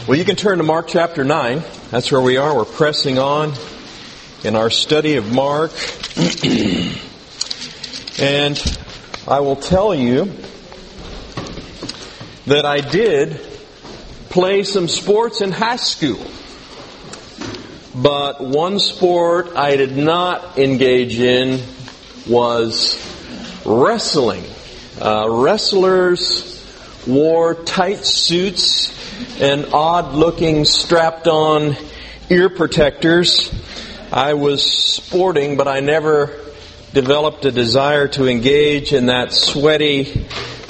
Well, you can turn to Mark chapter 9. That's where we are. We're pressing on in our study of Mark. And I will tell you that I did play some sports in high school. But one sport I did not engage in was wrestling. Wrestlers wore tight suits and odd-looking strapped-on ear protectors. I was sporting, but I never developed a desire to engage in that sweaty,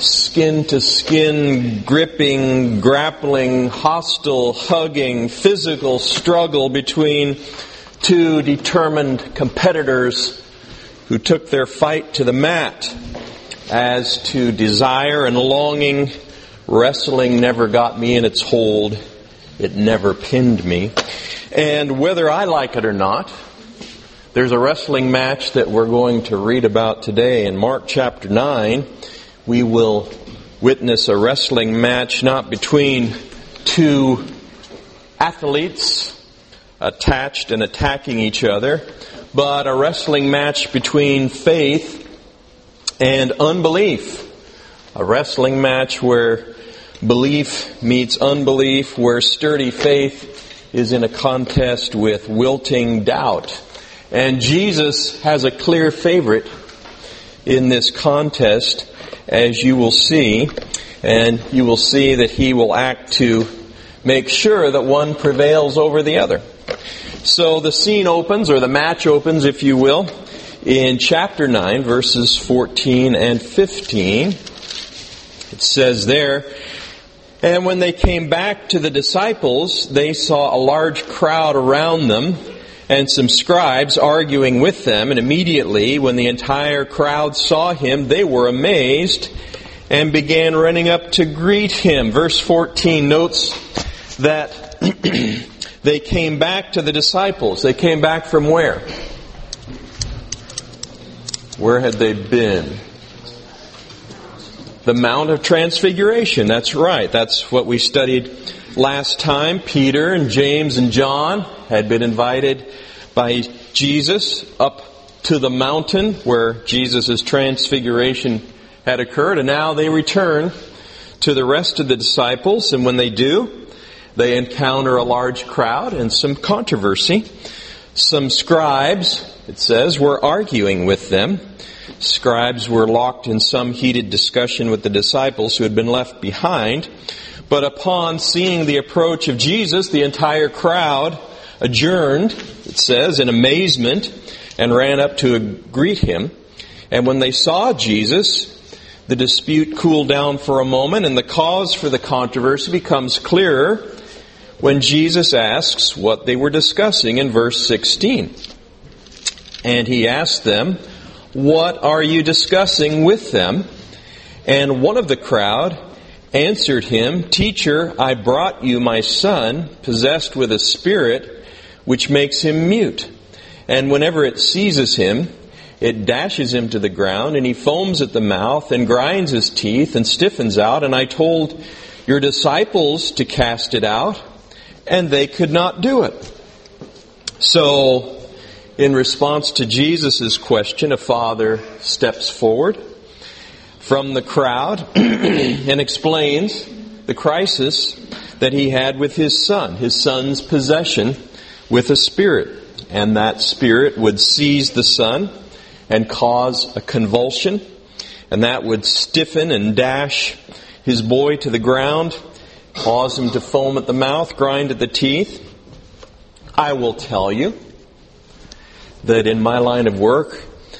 skin-to-skin, gripping, grappling, hostile, hugging, physical struggle between two determined competitors who took their fight to the mat. As to desire and longing, wrestling never got me in its hold. It never pinned me. And whether I like it or not, there's a wrestling match that we're going to read about today. In Mark chapter 9, we will witness a wrestling match not between two athletes attached and attacking each other, but a wrestling match between faith and unbelief. A wrestling match where belief meets unbelief, where sturdy faith is in a contest with wilting doubt. And Jesus has a clear favorite in this contest, as you will see. And you will see that he will act to make sure that one prevails over the other. So the scene opens, or the match opens, if you will, in chapter 9, verses 14 and 15. It says there, "And when they came back to the disciples, they saw a large crowd around them, and some scribes arguing with them. And immediately, when the entire crowd saw him, they were amazed and began running up to greet him." Verse 14 notes that they came back to the disciples. They came back from where? Where had they been? The Mount of Transfiguration. That's right. That's what we studied last time. Peter and James and John had been invited by Jesus up to the mountain where Jesus' transfiguration had occurred. And now they return to the rest of the disciples. And when they do, they encounter a large crowd and some controversy. Some scribes, it says, were arguing with them. Scribes were locked in some heated discussion with the disciples who had been left behind. But upon seeing the approach of Jesus, the entire crowd adjourned, it says, in amazement, and ran up to greet him. And when they saw Jesus, the dispute cooled down for a moment, and the cause for the controversy becomes clearer when Jesus asks what they were discussing in verse 16. And he asked them, "What are you discussing with them?" And one of the crowd answered him, "Teacher, I brought you my son, possessed with a spirit, which makes him mute. And whenever it seizes him, it dashes him to the ground, and he foams at the mouth, and grinds his teeth, and stiffens out. And I told your disciples to cast it out, and they could not do it." So, in response to Jesus' question, a father steps forward from the crowd and explains the crisis that he had with his son's possession with a spirit. And that spirit would seize the son and cause a convulsion, and that would stiffen and dash his boy to the ground, cause him to foam at the mouth, grind at the teeth. I will tell you that in my line of work,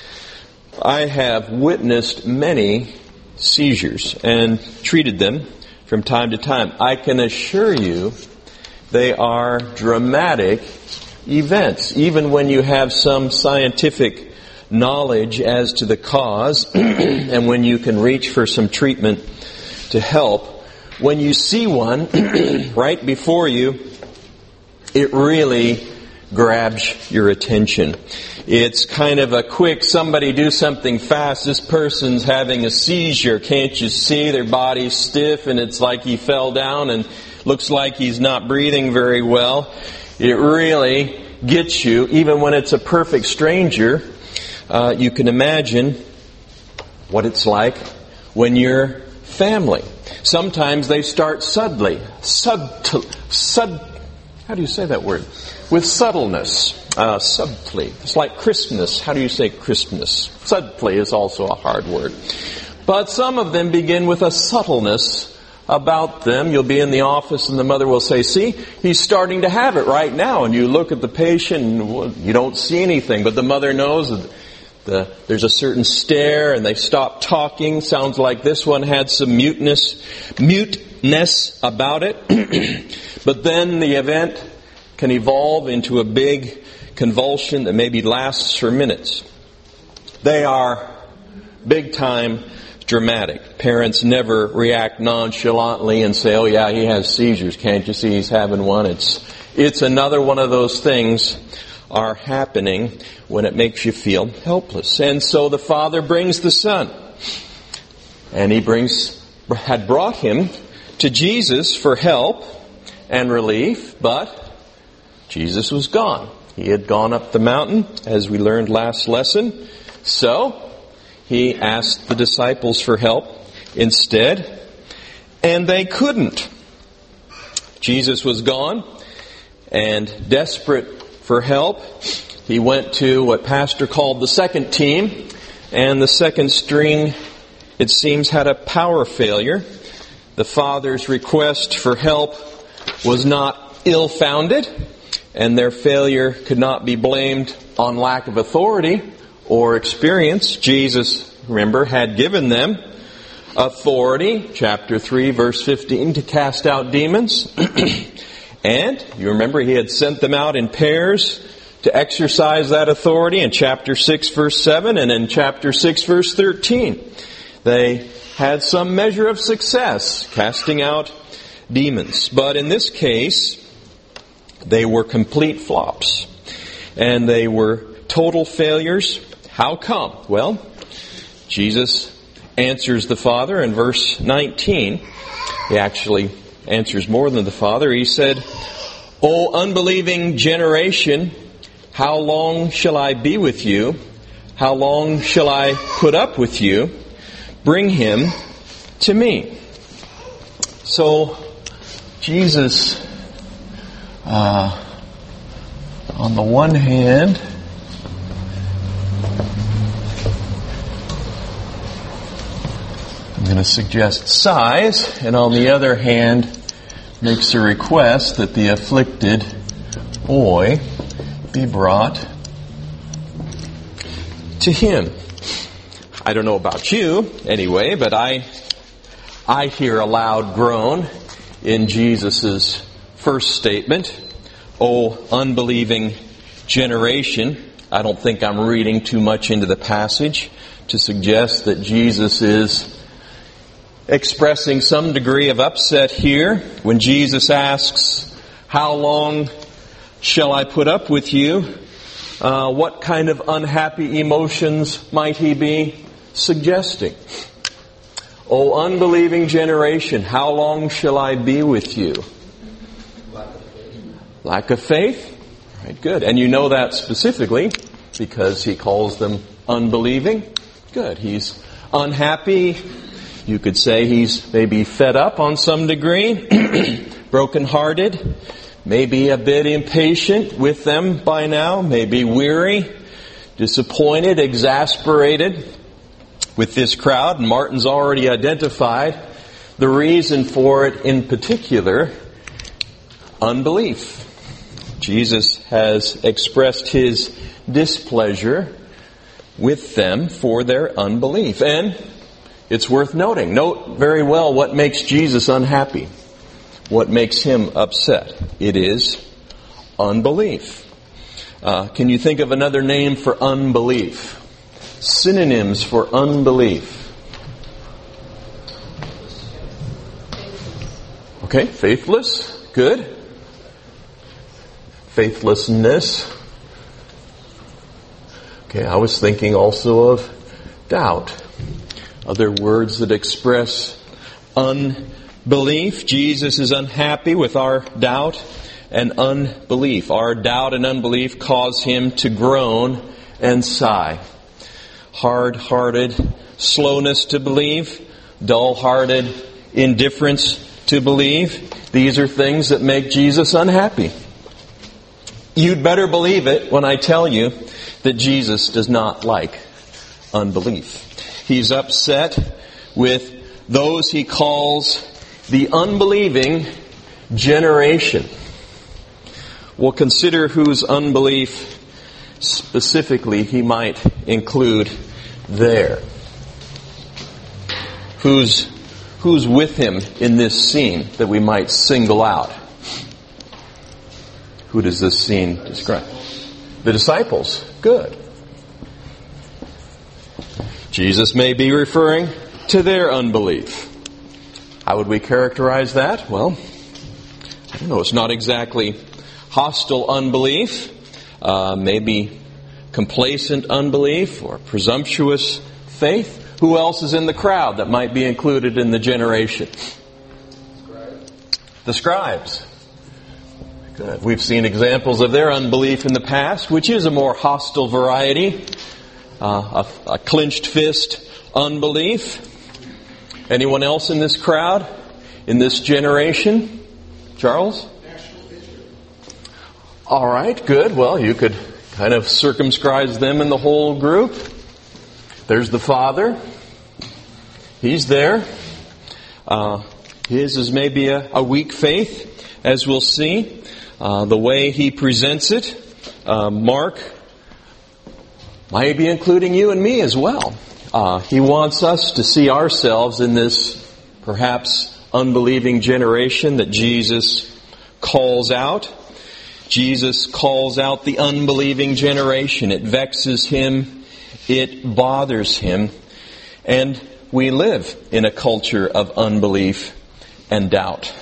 I have witnessed many seizures and treated them from time to time. I can assure you they are dramatic events. Even when you have some scientific knowledge as to the cause and when you can reach for some treatment to help, when you see one right before you, it really grabs your attention. It's kind of a quick, somebody do something fast, this person's having a seizure, can't you see? Their body's stiff and it's like he fell down and looks like he's not breathing very well, it really gets you. Even when it's a perfect stranger, you can imagine what it's like when you're family. Sometimes they start subtly. How do you say that word? With subtleness. Subtly. It's like crispness. How do you say crispness? Subtly is also a hard word. But some of them begin with a subtleness about them. You'll be in the office and the mother will say, see, he's starting to have it right now. And you look at the patient and you don't see anything. But the mother knows that there's a certain stare and they stop talking. Sounds like this one had some muteness about it. But then the event can evolve into a big convulsion that maybe lasts for minutes. They are big time dramatic. Parents never react nonchalantly and say, oh yeah, he has seizures. Can't you see he's having one? It's another one of those things are happening when it makes you feel helpless. And so the father brings the son. And he had brought him to Jesus for help and relief, but Jesus was gone. He had gone up the mountain, as we learned last lesson. So he asked the disciples for help instead, and they couldn't. Jesus was gone, and desperate for help, he went to what Pastor called the second team, and the second string, it seems, had a power failure. The father's request for help was not ill-founded, and their failure could not be blamed on lack of authority or experience. Jesus, remember, had given them authority, chapter 3, verse 15, to cast out demons. And you remember he had sent them out in pairs to exercise that authority in chapter 6, verse 7, and in chapter 6, verse 13. They had some measure of success casting out demons. But in this case, they were complete flops. And they were total failures. How come? Well, Jesus answers the Father in verse 19. He actually answers more than the Father. He said, O unbelieving generation, how long shall I be with you? How long shall I put up with you? Bring him to me. So, Jesus, on the one hand, I'm going to suggest sighs, and on the other hand, makes a request that the afflicted boy be brought to him. I don't know about you, anyway, but I hear a loud groan in Jesus' first statement. O unbelieving generation. I don't think I'm reading too much into the passage to suggest that Jesus is expressing some degree of upset here when Jesus asks, how long shall I put up with you? What kind of unhappy emotions might he be suggesting? O unbelieving generation, how long shall I be with you? Lack of faith? Right, good. And you know that specifically because he calls them unbelieving. Good. He's unhappy. You could say he's maybe fed up on some degree, brokenhearted, maybe a bit impatient with them by now, maybe weary, disappointed, exasperated with this crowd. And Martin's already identified the reason for it in particular, unbelief. Jesus has expressed his displeasure with them for their unbelief. And it's worth noting. Note very well what makes Jesus unhappy. What makes him upset. It is unbelief. Can you think of another name for unbelief? Synonyms for unbelief. Okay, faithless. Good. Faithlessness. Okay, I was thinking also of doubt. Other words that express unbelief. belief. Jesus is unhappy with our doubt and unbelief. Our doubt and unbelief cause him to groan and sigh. Hard-hearted slowness to believe, dull-hearted indifference to believe. These are things that make Jesus unhappy. You'd better believe it when I tell you that Jesus does not like unbelief. He's upset with those he calls the unbelieving generation. We'll consider whose unbelief specifically he might include there. Who's with him in this scene that we might single out? Who does this scene describe? The disciples. Good. Jesus may be referring to their unbelief. How would we characterize that? Well, I don't know. It's not exactly hostile unbelief. Maybe complacent unbelief or presumptuous faith. Who else is in the crowd that might be included in the generation? The scribes. Good. We've seen examples of their unbelief in the past, which is a more hostile variety. A clenched fist unbelief. Anyone else in this crowd? In this generation? Charles? All right, good. Well, you could kind of circumscribe them in the whole group. There's the Father. He's there. His is maybe a weak faith, as we'll see. The way he presents it. Mark might be including you and me as well. He wants us to see ourselves in this perhaps unbelieving generation that Jesus calls out. Jesus calls out the unbelieving generation. It vexes him. It bothers him. And we live in a culture of unbelief and doubt.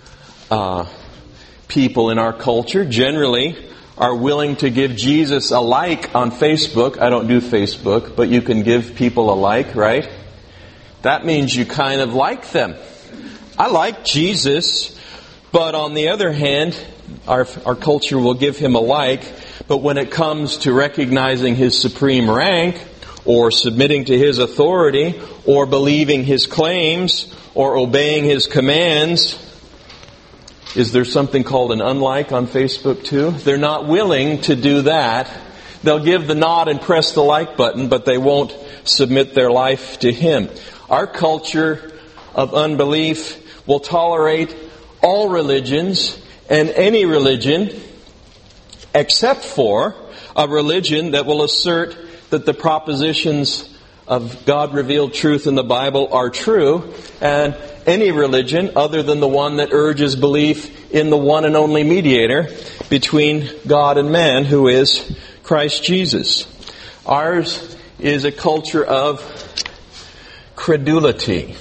People in our culture generally are willing to give Jesus a like on Facebook. I don't do Facebook, but you can give people a like, right? That means you kind of like them. I like Jesus, but on the other hand, our culture will give him a like, but when it comes to recognizing his supreme rank, or submitting to his authority, or believing his claims, or obeying his commands, is there something called an unlike on Facebook too? They're not willing to do that. They'll give the nod and press the like button, but they won't submit their life to him. Our culture of unbelief will tolerate all religions and any religion except for a religion that will assert that the propositions of God-revealed truth in the Bible are true, and any religion other than the one that urges belief in the one and only mediator between God and man, who is Christ Jesus. Ours is a culture of credulity.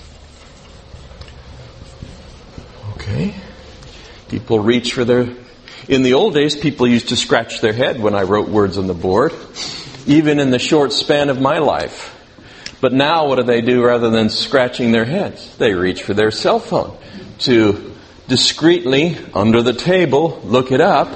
Okay. People reach for their... In the old days, people used to scratch their head when I wrote words on the board, even in the short span of my life. But now what do rather than scratching their heads? They reach for their cell phone to discreetly, under the table, look it up.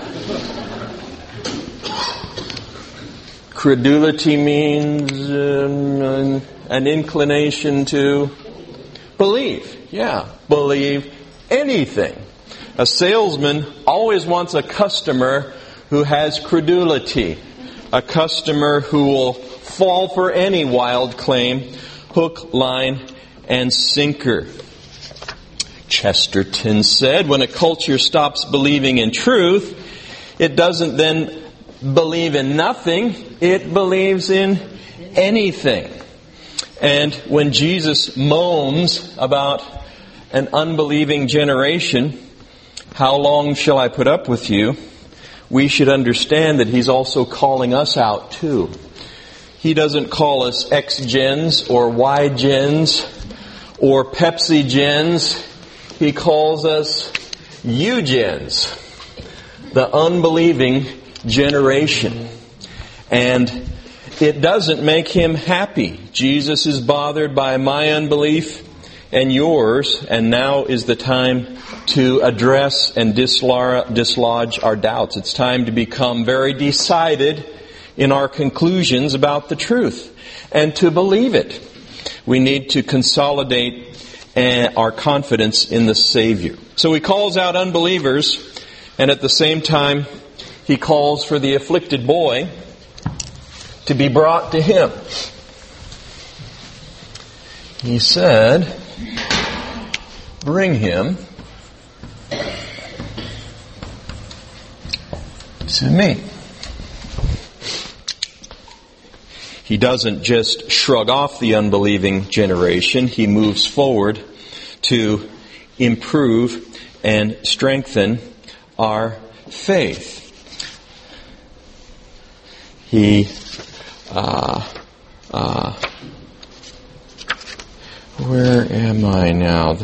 Credulity means an inclination to believe. Yeah, believe anything. A salesman always wants a customer who has credulity. A customer who will fall for any wild claim, hook, line, and sinker. Chesterton said, when a culture stops believing in truth, it doesn't then believe in nothing, it believes in anything. And when Jesus moans about an unbelieving generation, how long shall I put up with you? We should understand that he's also calling us out too. He doesn't call us X-gens or Y-gens or Pepsi-gens. He calls us U-gens, the unbelieving generation. And it doesn't make him happy. Jesus is bothered by my unbelief and yours, and now is the time to address and dislodge our doubts. It's time to become very decided in our conclusions about the truth and to believe it. We need to consolidate our confidence in the Savior. So he calls out unbelievers, and at the same time, he calls for the afflicted boy to be brought to him. He said, bring him to me. He doesn't just shrug off the unbelieving generation. He moves forward to improve and strengthen our faith. Where am I now?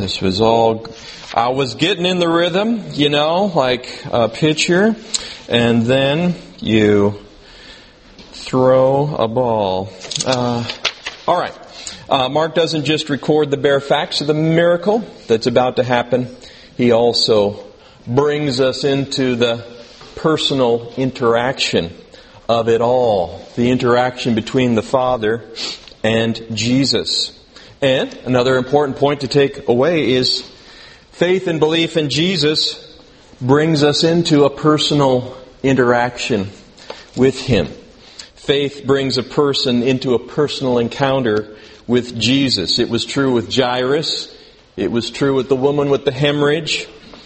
I was getting in the rhythm, like a pitcher, and then you throw a ball. All right. Mark doesn't just record the bare facts of the miracle that's about to happen. He also brings us into the personal interaction of it all. The interaction between the Father and Jesus. And another important point to take away is faith and belief in Jesus brings us into a personal interaction with Him. Faith brings a person into a personal encounter with Jesus. It was true with Jairus. It was true with the woman with the hemorrhage.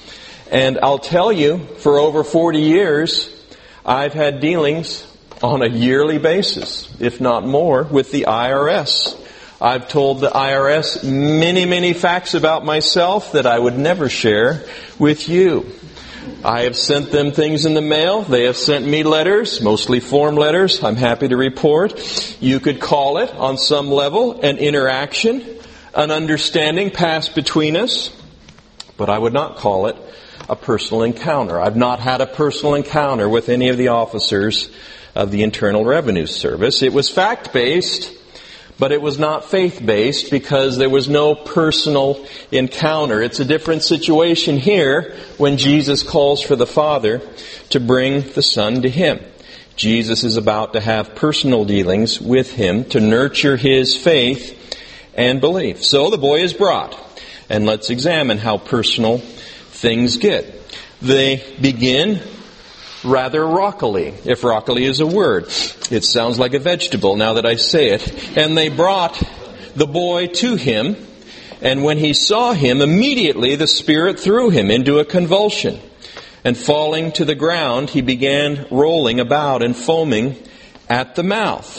And I'll tell you, for over 40 years, I've had dealings on a yearly basis, if not more, with the IRS. I've told the IRS many, many facts about myself that I would never share with you. I have sent them things in the mail. They have sent me letters, mostly form letters. I'm happy to report. You could call it, on some level, an interaction, an understanding passed between us. But I would not call it a personal encounter. I've not had a personal encounter with any of the officers of the Internal Revenue Service. It was fact-based, but it was not faith-based because there was no personal encounter. It's a different situation here when Jesus calls for the Father to bring the Son to Him. Jesus is about to have personal dealings with Him to nurture His faith and belief. So the boy is brought, and let's examine how personal things get. They begin rather rockily, if rockily is a word. It sounds like a vegetable now that I say it. And they brought the boy to him, and when he saw him, immediately the Spirit threw him into a convulsion. And falling to the ground, he began rolling about and foaming at the mouth.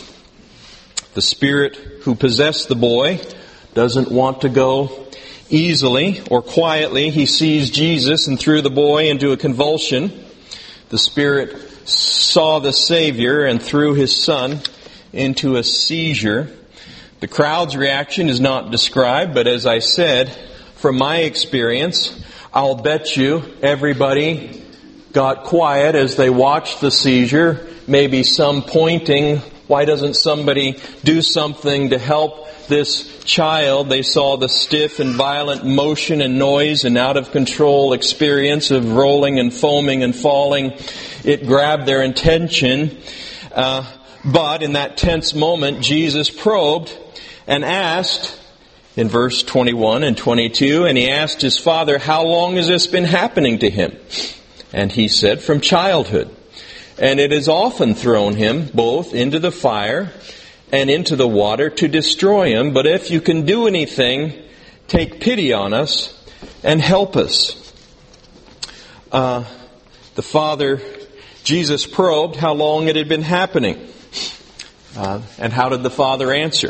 The spirit who possessed the boy doesn't want to go easily or quietly. He sees Jesus and threw the boy into a convulsion. The Spirit saw the Savior and threw His Son into a seizure. The crowd's reaction is not described, but as I said, from my experience, I'll bet you everybody got quiet as they watched the seizure. Maybe some pointing, why doesn't somebody do something to help this child? They saw the stiff and violent motion and noise and out of control experience of rolling and foaming and falling. It grabbed their attention. But in that tense moment, Jesus probed and asked, in verse 21 and 22, and He asked His Father, how long has this been happening to him? And He said, from childhood. And it has often thrown him both into the fire and into the water to destroy him. But if you can do anything, take pity on us and help us. The Father, Jesus probed how long it had been happening. And how did the Father answer?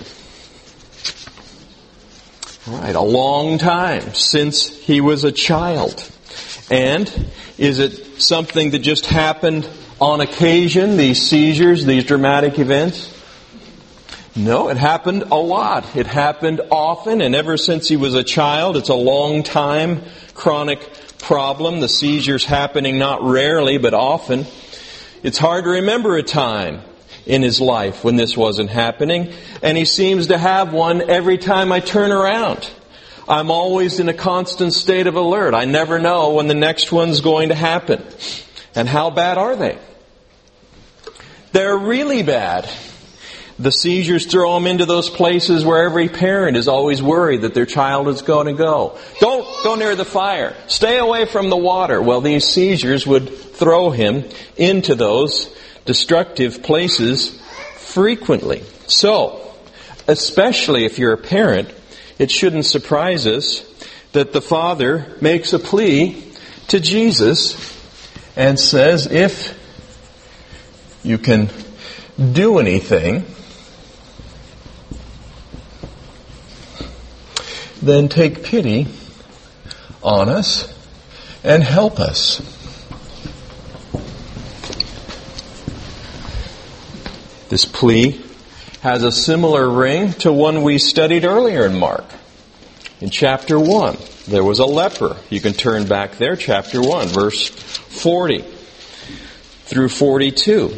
All right, a long time since he was a child. And is it something that just happened on occasion, these seizures, these dramatic events? No, it happened a lot. It happened often, and ever since he was a child, it's a long time chronic problem. The seizures happening not rarely, but often. It's hard to remember a time in his life when this wasn't happening, and he seems to have one every time I turn around. I'm always in a constant state of alert. I never know when the next one's going to happen. And how bad are they? They're really bad. The seizures throw them into those places where every parent is always worried that their child is going to go. Don't go near the fire. Stay away from the water. Well, these seizures would throw him into those destructive places frequently. So, especially if you're a parent, it shouldn't surprise us that the father makes a plea to Jesus and says, if you can do anything, then take pity on us and help us. This plea has a similar ring to one we studied earlier in Mark. In chapter 1, there was a leper. You can turn back there, chapter 1, verse 40 through 42.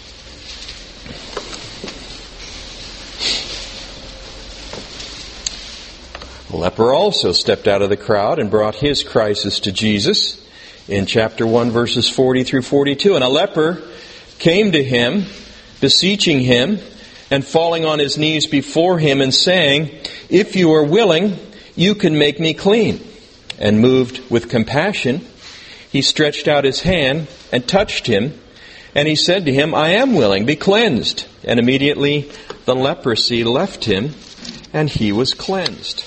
The leper also stepped out of the crowd and brought his crisis to Jesus in chapter 1, verses 40 through 42. And a leper came to him, beseeching him, and falling on his knees before him and saying, "If you are willing, you can make me clean." And moved with compassion, he stretched out his hand and touched him. And he said to him, "I am willing, be cleansed." And immediately the leprosy left him, and he was cleansed.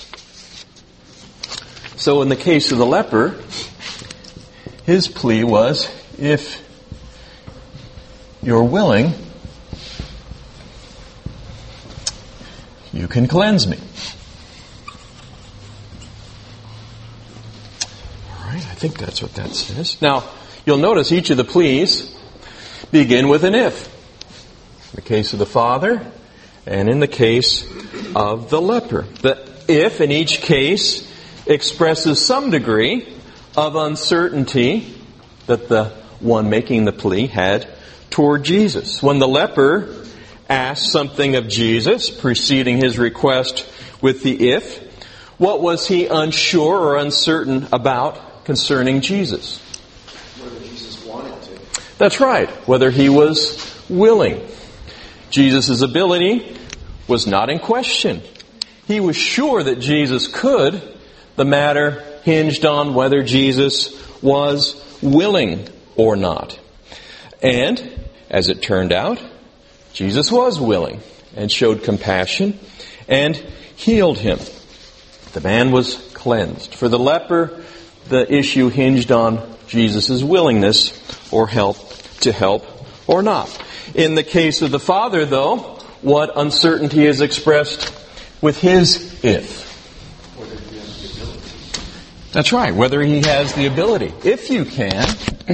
So in the case of the leper, his plea was, if you're willing, you can cleanse me. All right, I think that's what that says. Now, you'll notice each of the pleas begin with an if. In the case of the father and in the case of the leper. The if in each case expresses some degree of uncertainty that the one making the plea had toward Jesus. When the leper asked something of Jesus, preceding his request with the if, what was he unsure or uncertain about concerning Jesus? Whether Jesus wanted to. That's right, whether he was willing. Jesus' ability was not in question. He was sure that Jesus could. The matter hinged on whether Jesus was willing or not. And, as it turned out, Jesus was willing and showed compassion and healed him. The man was cleansed. For the leper, the issue hinged on Jesus' willingness or help or not. In the case of the father, though, what uncertainty is expressed with his if? That's right, whether he has the ability. If you can,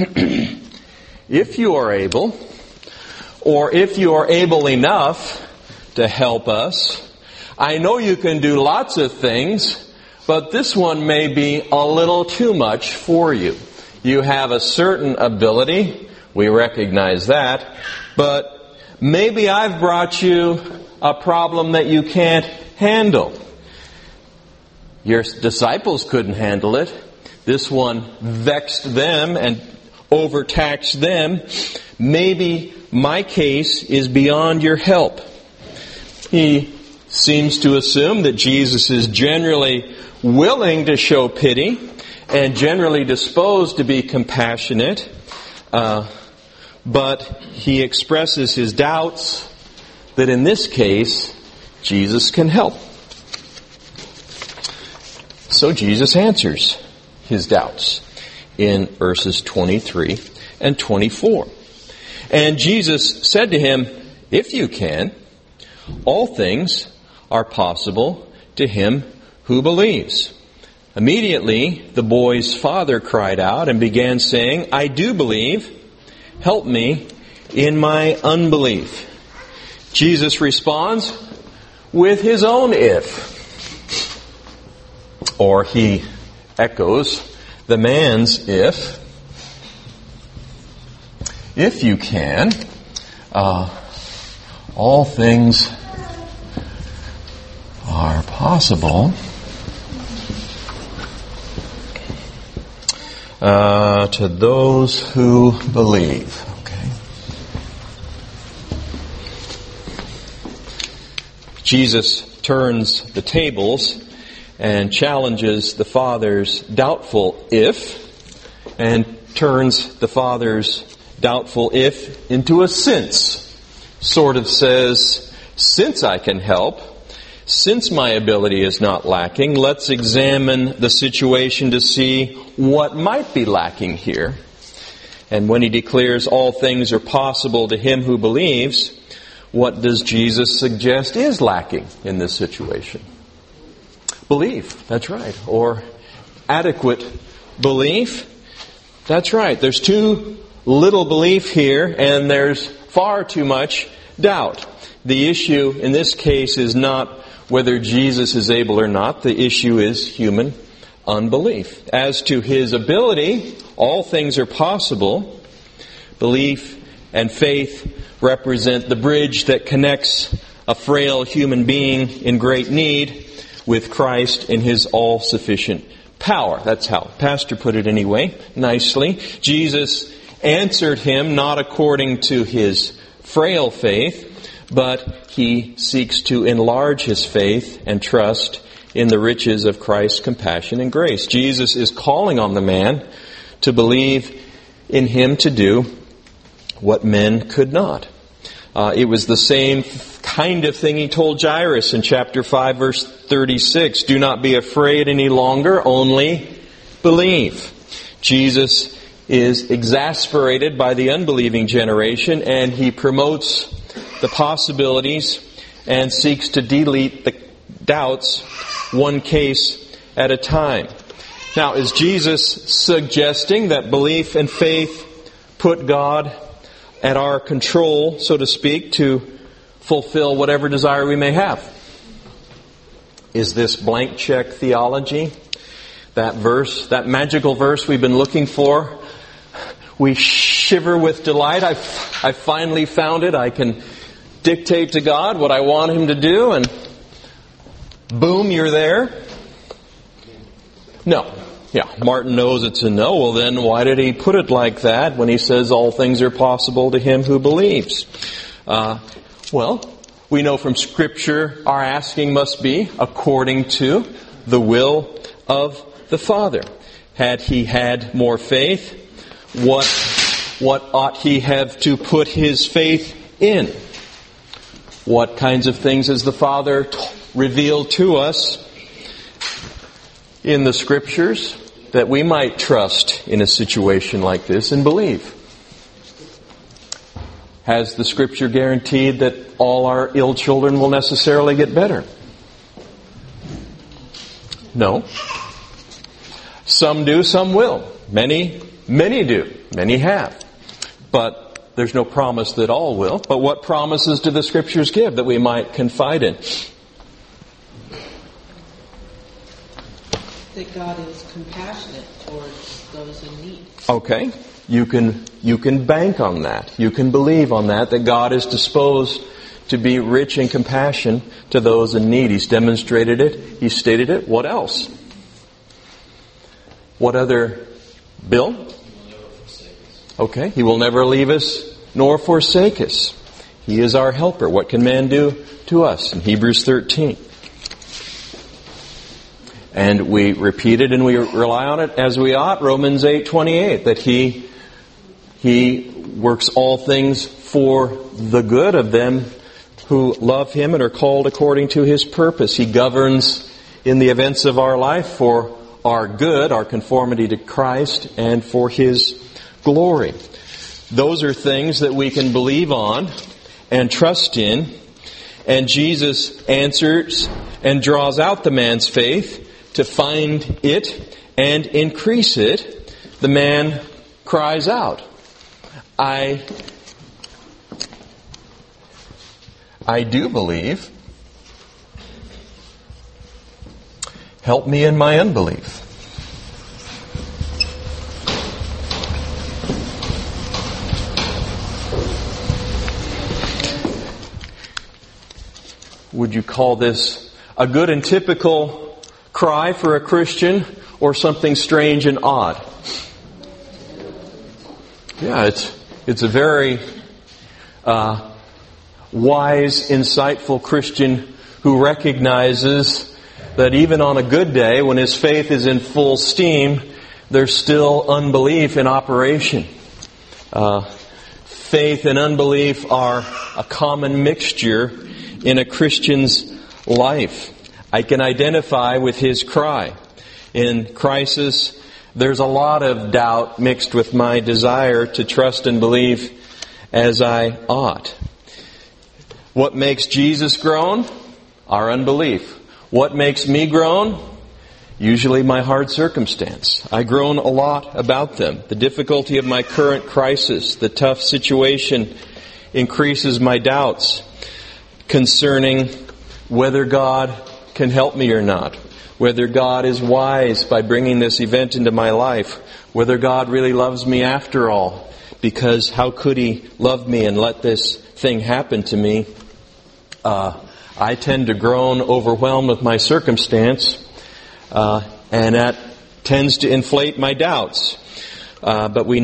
if you are able, or if you are able enough to help us, I know you can do lots of things, but this one may be a little too much for you. You have a certain ability, we recognize that, but maybe I've brought you a problem that you can't handle. Your disciples couldn't handle it. This one vexed them and overtaxed them. Maybe my case is beyond your help. He seems to assume that Jesus is generally willing to show pity and generally disposed to be compassionate, but he expresses his doubts that in this case, Jesus can help. So Jesus answers his doubts in verses 23 and 24. And Jesus said to him, "If you can, all things are possible to him who believes." Immediately the boy's father cried out and began saying, "I do believe. Help me in my unbelief." Jesus responds with his own if. Or he echoes the man's if. If you can, all things are possible To those who believe. Okay. Jesus turns the tables and challenges the Father's doubtful if, and turns the Father's doubtful if into a since. Sort of says, since I can help, since my ability is not lacking, let's examine the situation to see what might be lacking here. And when he declares all things are possible to him who believes, what does Jesus suggest is lacking in this situation? Belief, that's right. Or adequate belief, that's right. There's too little belief here, and there's far too much doubt. The issue in this case is not whether Jesus is able or not. The issue is human unbelief. As to his ability, all things are possible. Belief and faith represent the bridge that connects a frail human being in great need with Christ in his all-sufficient power. That's how Pastor put it anyway, nicely. Jesus answered him not according to his frail faith, but he seeks to enlarge his faith and trust in the riches of Christ's compassion and grace. Jesus is calling on the man to believe in him to do what men could not. It was the same kind of thing he told Jairus in chapter 5, verse 36. Do not be afraid any longer, only believe. Jesus is exasperated by the unbelieving generation, and he promotes the possibilities and seeks to delete the doubts one case at a time. Now, is Jesus suggesting that belief and faith put God at our control, so to speak, to fulfill whatever desire we may have? Is this blank check theology? That verse, that magical verse we've been looking for, we shiver with delight. I finally found it. I can dictate to God what I want Him to do, and boom, you're there. No. Yeah, Martin knows it's a no. Well, then why did he put it like that when he says all things are possible to him who believes? Well, we know from Scripture our asking must be according to the will of the Father. Had he had more faith, what ought he have to put his faith in? What kinds of things has the Father revealed to us in the Scriptures that we might trust in a situation like this and believe? Has the Scripture guaranteed that all our ill children will necessarily get better? No. Some do, some will. Many do. Many have. But there's no promise that all will. But what promises do the Scriptures give that we might confide in? That God is compassionate towards those in need. Okay. You can bank on that. You can believe on that God is disposed to be rich in compassion to those in need. He's demonstrated it. He's stated it. What else? What other? Bill? Okay. He will never leave us nor forsake us. He is our helper. What can man do to us? In Hebrews 13. And we repeat it and we rely on it as we ought. Romans 8:28, that He works all things for the good of them who love Him and are called according to His purpose. He governs in the events of our life for our good, our conformity to Christ, and for His glory. Those are things that we can believe on and trust in. And Jesus answers and draws out the man's faith to find it and increase it. The man cries out, I do believe. Help me in my unbelief. Would you call this a good and typical cry for a Christian, or something strange and odd? Yeah, it's a very wise, insightful Christian who recognizes that even on a good day, when his faith is in full steam, there's still unbelief in operation. Faith and unbelief are a common mixture in a Christian's life. I can identify with his cry. In crisis, there's a lot of doubt mixed with my desire to trust and believe as I ought. What makes Jesus groan? Our unbelief. What makes me groan? Usually my hard circumstance. I groan a lot about them. The difficulty of my current crisis, the tough situation increases my doubts concerning whether God can help me or not, whether God is wise by bringing this event into my life, whether God really loves me after all, because how could He love me and let this thing happen to me? I tend to groan overwhelmed with my circumstance, and that tends to inflate my doubts. But we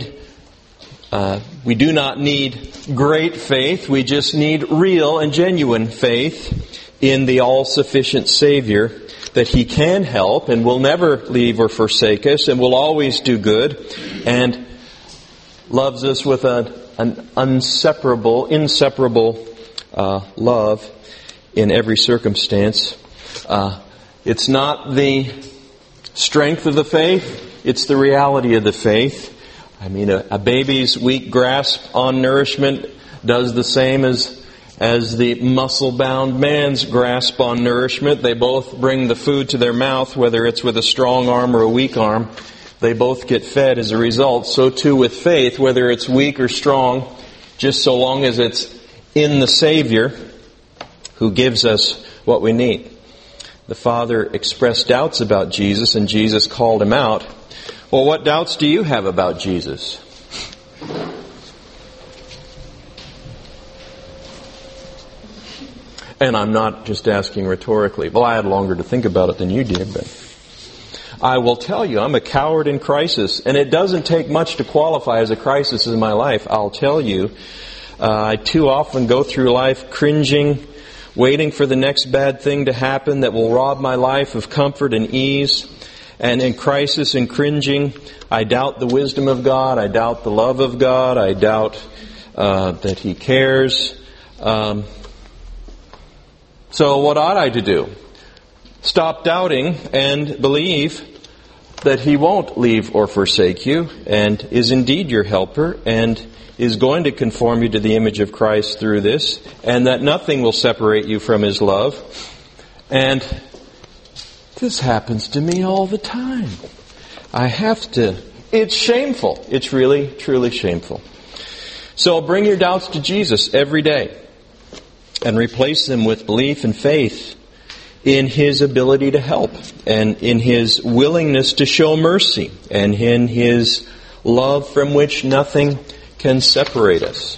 do not need great faith. We just need real and genuine faith in the all-sufficient Savior, that He can help and will never leave or forsake us and will always do good and loves us with an inseparable love in every circumstance. It's not the strength of the faith, it's the reality of the faith. I mean, a baby's weak grasp on nourishment does the same as the muscle-bound man's grasp on nourishment. They both bring the food to their mouth, whether it's with a strong arm or a weak arm. They both get fed as a result. So too with faith, whether it's weak or strong, just so long as it's in the Savior who gives us what we need. The Father expressed doubts about Jesus, and Jesus called him out. Well, what doubts do you have about Jesus? And I'm not just asking rhetorically. Well, I had longer to think about it than you did, but I will tell you, I'm a coward in crisis, and it doesn't take much to qualify as a crisis in my life. I'll tell you, I too often go through life cringing, waiting for the next bad thing to happen that will rob my life of comfort and ease. And in crisis and cringing, I doubt the wisdom of God. I doubt the love of God. I doubt that He cares. So what ought I to do? Stop doubting and believe that He won't leave or forsake you and is indeed your helper and is going to conform you to the image of Christ through this, and that nothing will separate you from His love. And this happens to me all the time. It's shameful. It's really, truly shameful. So bring your doubts to Jesus every day and replace them with belief and faith in His ability to help and in His willingness to show mercy and in His love from which nothing can separate us.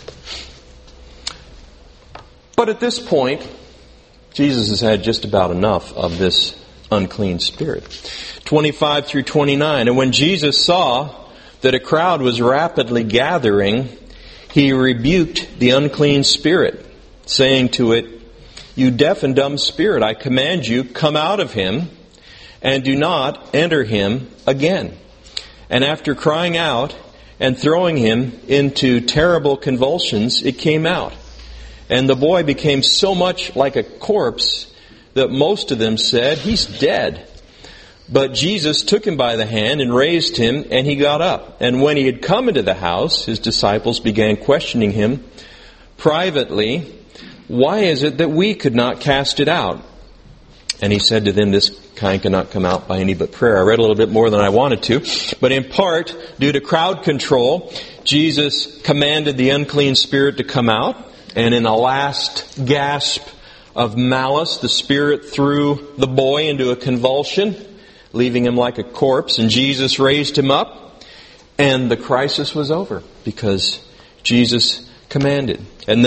But at this point, Jesus has had just about enough of this unclean spirit. 25 through 29. And when Jesus saw that a crowd was rapidly gathering, He rebuked the unclean spirit, saying to it, "You deaf and dumb spirit, I command you, come out of him, and do not enter him again." And after crying out and throwing him into terrible convulsions, it came out. And the boy became so much like a corpse that most of them said, "He's dead." But Jesus took him by the hand and raised him, and he got up. And when he had come into the house, His disciples began questioning him privately, "Why is it that we could not cast it out?" And He said to them, "This kind cannot come out by any but prayer." I read a little bit more than I wanted to. But in part, due to crowd control, Jesus commanded the unclean spirit to come out. And in a last gasp of malice, the spirit threw the boy into a convulsion, leaving him like a corpse. And Jesus raised him up. And the crisis was over because Jesus commanded. And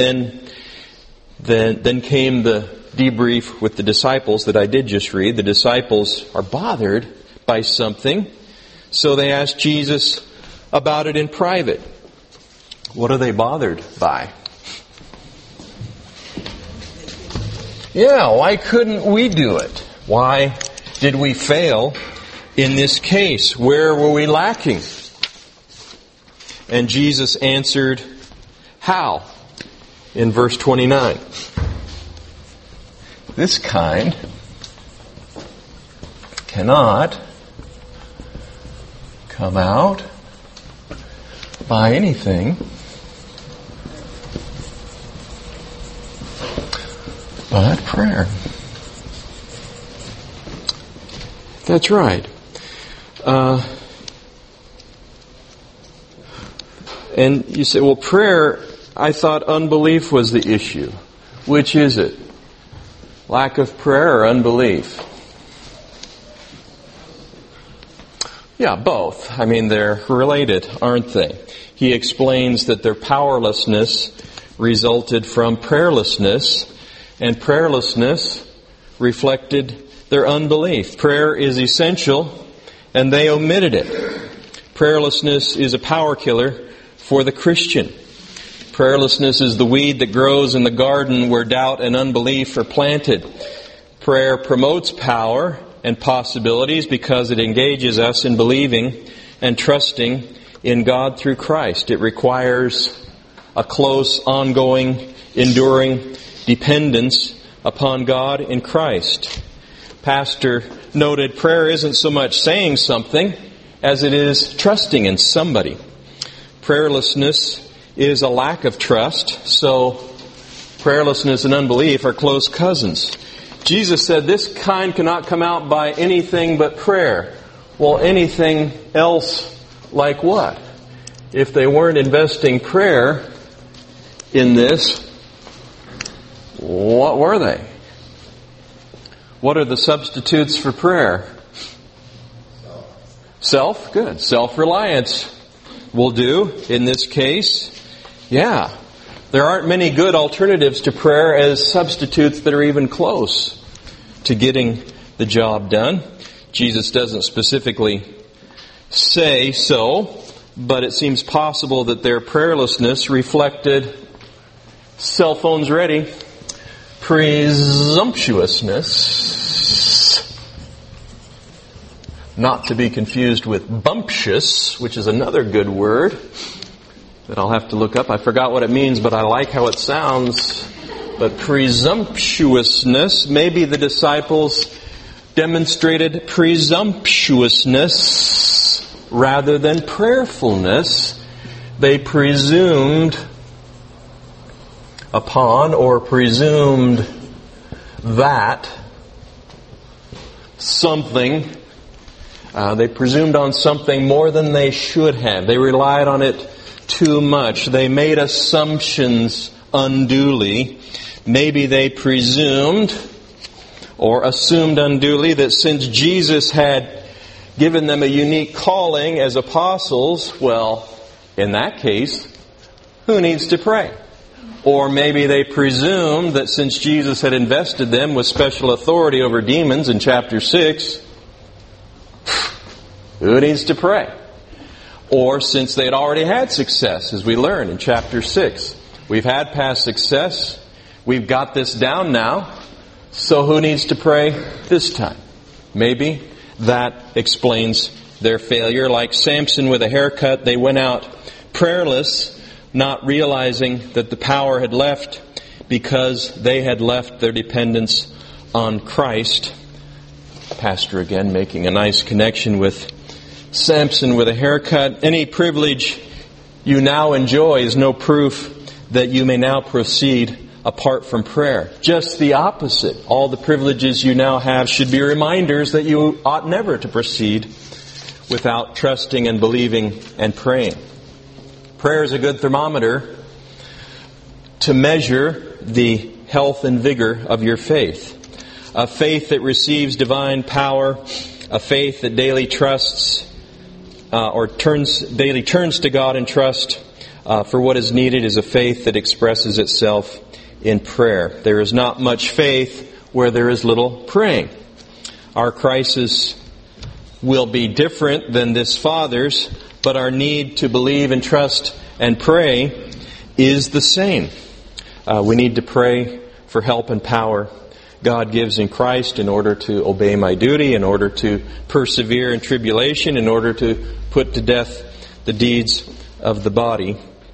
then came the debrief with the disciples that I did just read. The disciples are bothered by something, so they asked Jesus about it in private. What are they bothered by? Yeah, why couldn't we do it? Why did we fail in this case? Where were we lacking? And Jesus answered, how? In verse 29. This kind cannot come out by anything but prayer. That's right. And you say, well, prayer, I thought unbelief was the issue. Which is it? Lack of prayer or unbelief? Yeah, both. I mean, they're related, aren't they? He explains that their powerlessness resulted from prayerlessness, and prayerlessness reflected their unbelief. Prayer is essential, and they omitted it. Prayerlessness is a power killer for the Christian. Prayerlessness is the weed that grows in the garden where doubt and unbelief are planted. Prayer promotes power and possibilities because it engages us in believing and trusting in God through Christ. It requires a close, ongoing, enduring dependence upon God in Christ. Pastor noted prayer isn't so much saying something as it is trusting in somebody. Prayerlessness is a lack of trust, so prayerlessness and unbelief are close cousins. Jesus said this kind cannot come out by anything but prayer. Well, anything else like what? If they weren't investing prayer in this, what were they? What are the substitutes for prayer? Self? Good. Self-reliance will do in this case. Yeah. There aren't many good alternatives to prayer as substitutes that are even close to getting the job done. Jesus doesn't specifically say so, but it seems possible that their prayerlessness reflected cell phones ready, presumptuousness, not to be confused with bumptious, which is another good word that I'll have to look up. I forgot what it means, but I like how it sounds. But presumptuousness, maybe the disciples demonstrated presumptuousness rather than prayerfulness. They presumed upon or presumed that something, they presumed on something more than they should have. They relied on it too much. They made assumptions unduly. Maybe they presumed or assumed unduly that since Jesus had given them a unique calling as apostles, well, in that case, who needs to pray? Or maybe they presumed that since Jesus had invested them with special authority over demons in chapter 6, who needs to pray? Or since they had already had success, as we learn in chapter 6. We've had past success. We've got this down now. So who needs to pray this time? Maybe that explains their failure. Like Samson with a haircut, they went out prayerless, not realizing that the power had left because they had left their dependence on Christ. Pastor again making a nice connection with Samson with a haircut. Any privilege you now enjoy is no proof that you may now proceed apart from prayer. Just the opposite. All the privileges you now have should be reminders that you ought never to proceed without trusting and believing and praying. Prayer is a good thermometer to measure the health and vigor of your faith. A faith that receives divine power, a faith that daily trusts daily turns to God in trust for what is needed, is a faith that expresses itself in prayer. There is not much faith where there is little praying. Our crisis will be different than this father's, but our need to believe and trust And pray is the same. We need to pray for help and power God gives in Christ in order to obey my duty, in order to persevere in tribulation, in order to put to death the deeds of the body.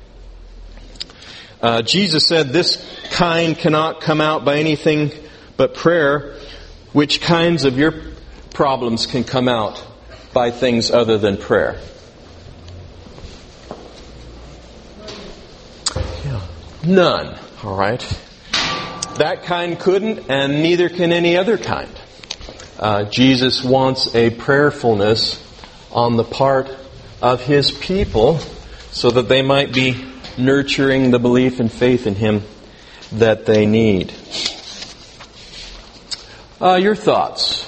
Jesus said, "This kind cannot come out by anything but prayer." Which kinds of your problems can come out by things other than prayer? Yeah. None. All right. That kind couldn't, and neither can any other kind. Jesus wants a prayerfulness on the part of His people so that they might be nurturing the belief and faith in Him that they need. Your thoughts?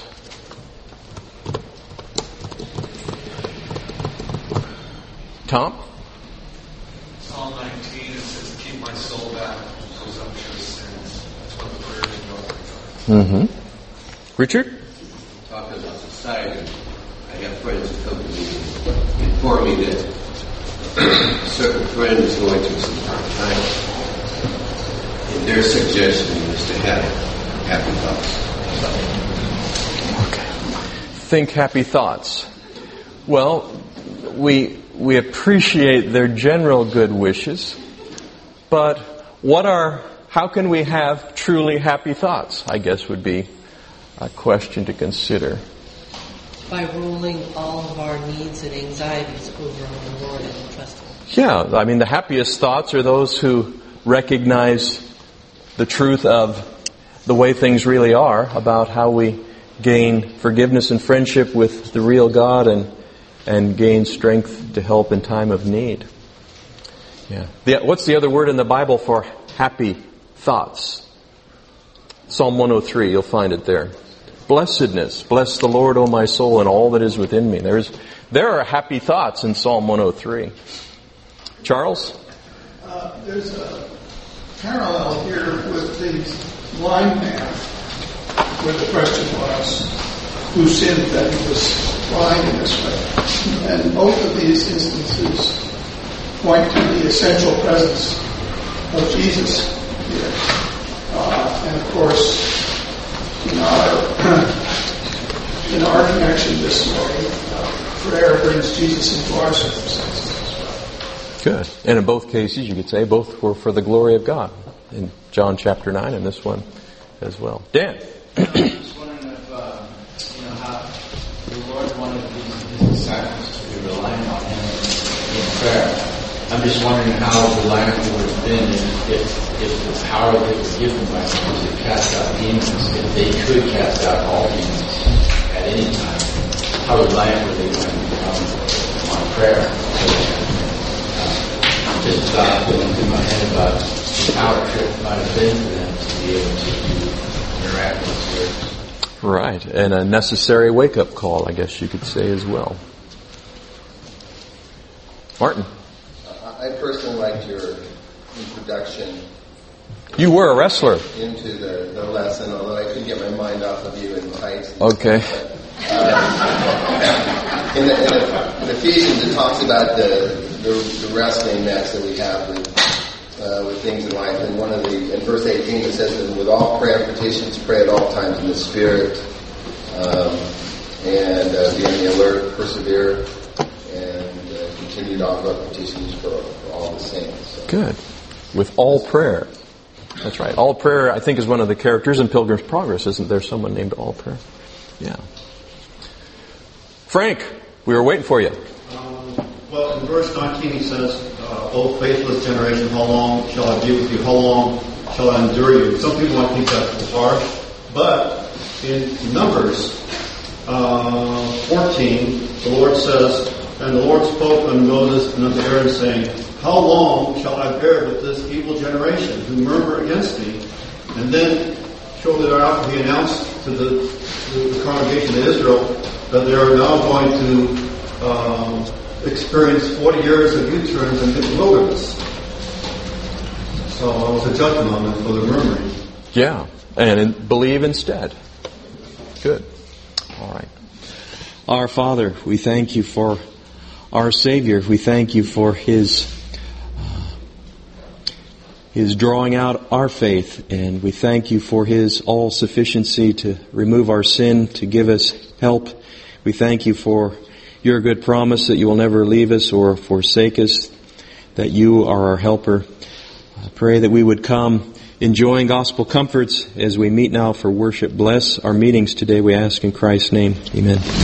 Tom? Psalm 19, it says, "Keep my soul back from presumptuous sins." That's what the prayer is about. Richard? Talking about society, I have friends who come to me and inform me that a certain friend is going through some hard times. And their suggestion is to have happy thoughts. Okay. Think happy thoughts. Well, we appreciate their general good wishes, but how can we have truly happy thoughts? I guess would be a question to consider. By rolling all of our needs and anxieties over on the Lord and trusting Him. Yeah, I mean the happiest thoughts are those who recognize the truth of the way things really are, about how we gain forgiveness and friendship with the real God and gain strength to help in time of need. Yeah. What's the other word in the Bible for happy thoughts? Psalm 103, you'll find it there. Blessedness. Bless the Lord, O my soul, and all that is within me. There are happy thoughts in Psalm 103. Charles? There's a parallel here with the blind man, where the question was, who sinned that he was blind in this way? And both of these instances point to the essential presence of Jesus here. And of course, in our connection this way, prayer brings Jesus into our circumstances as well. Good. And in both cases, you could say both were for the glory of God. In John chapter 9 and this one as well. Dan? I was wondering if, how the Lord wanted His disciples to be reliant on Him in prayer. I'm just wondering how reliant they would have been if the power they were given by Him to cast out demons, if they could cast out all demons at any time. How reliant were they going to become on prayer? Just going through my head about the power trip might have been for them to be able to interact with spirits. Right. And a necessary wake-up call, I guess you could say as well. Martin? I personally liked your introduction. You were a wrestler. Into the lesson, although I couldn't get my mind off of you in tights. Okay. In Ephesians, it talks about the wrestling match that we have with things in life. And in verse 18, it says that with all prayer and petitions, pray at all times in the Spirit, and be on the alert, persevere, and continue to offer up petitions for all the saints. So. Good. With all prayer. That's right. All prayer, I think, is one of the characters in Pilgrim's Progress. Isn't there someone named All Prayer? Yeah. Frank, we were waiting for you. Well, in verse 19 he says, O faithless generation, how long shall I be with you? How long shall I endure you? Some people might think that's harsh. But in Numbers 14, the Lord says, And the Lord spoke unto Moses and unto Aaron, saying, How long shall I bear with this evil generation who murmur against me? And then shortly thereafter he announced to the congregation of Israel that they are now going to experience 40 years of U-turns in the wilderness. So it was a judgment on them for the murmuring. Yeah, and believe instead. Good. All right. Our Father, we thank you for our Savior. We thank you for His is drawing out our faith, and we thank you for His all-sufficiency to remove our sin, to give us help. We thank you for your good promise that you will never leave us or forsake us, that you are our helper. I pray that we would come enjoying gospel comforts as we meet now for worship. Bless our meetings today, we ask in Christ's name. Amen.